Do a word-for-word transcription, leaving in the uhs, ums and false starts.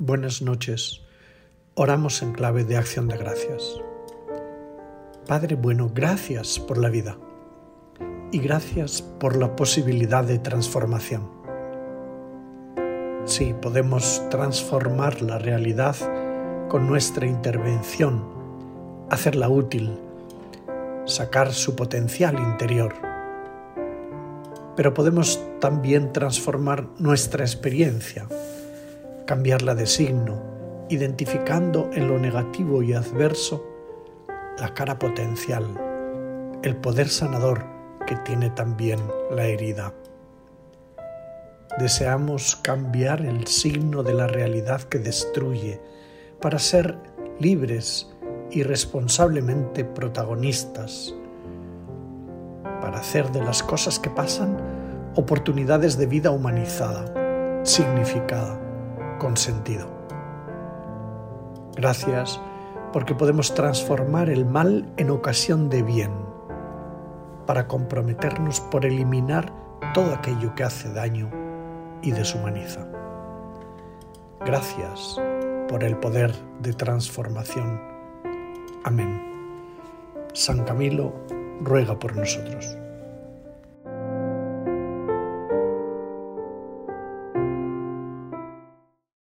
buenas noches. Oramos en clave de acción de gracias. Padre bueno, gracias por la vida y gracias por la posibilidad de transformación. Sí, podemos transformar la realidad con nuestra intervención, hacerla útil, sacar su potencial interior. Pero podemos también transformar nuestra experiencia, cambiarla de signo, identificando en lo negativo y adverso la cara potencial, el poder sanador que tiene también la herida. Deseamos cambiar el signo de la realidad que destruye para ser libres y responsablemente protagonistas, para hacer de las cosas que pasan oportunidades de vida humanizada, significada, con sentido. Gracias porque podemos transformar el mal en ocasión de bien, para comprometernos por eliminar todo aquello que hace daño y deshumaniza. Gracias por el poder de transformación. Amén. San Camilo ruega por nosotros.